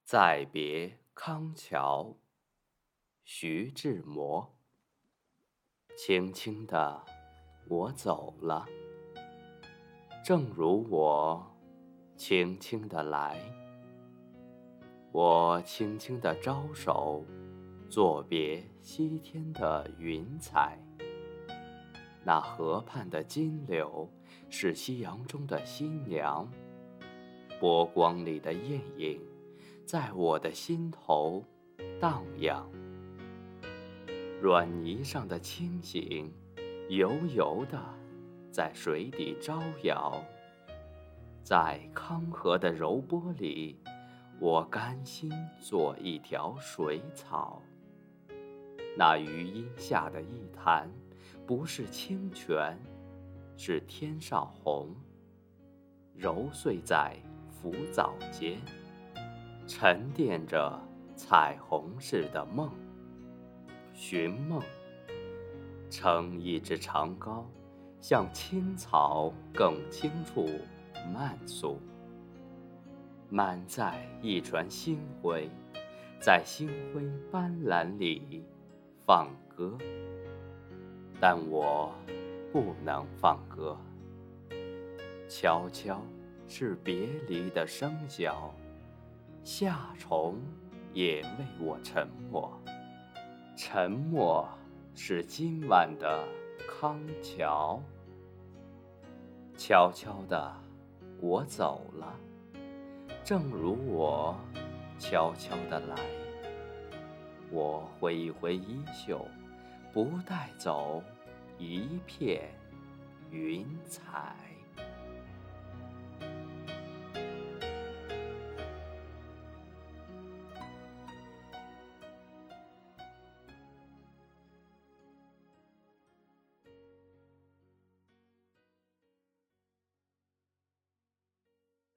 再别康桥，徐志摩。轻轻地，我走了，正如我轻轻地来。我轻轻地招手，作别西天的云彩。那河畔的金柳，是夕阳中的新娘。波光里的艳影，在我的心头荡漾。软泥上的清醒，油油的在水底招摇。在康河的柔波里，我甘心做一条水草。那余荫下的一潭，不是清泉，是天上虹，揉碎在浮藻间，沉淀着彩虹似的梦。寻梦，撑一支长篙，向青草更青处漫溯。满载一船星辉，在星辉斑斓里放歌。但我不能放歌，悄悄是别离的声响，夏虫也为我沉默。沉默是今晚的康桥。悄悄的，我走了，正如我悄悄地来。我挥一挥衣袖，不带走一片云彩。